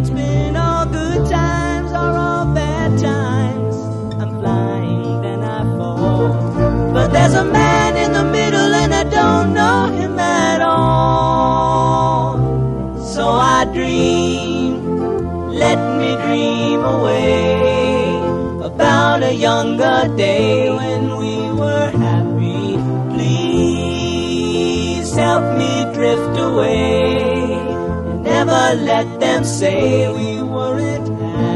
it's been all good times or all bad times. I'm flying, then I fall. But there's a man in the middle and I don't know him at all. So I dream, let me dream away about a younger day when we were happy. Please help me drift away and never let them say we weren't happy.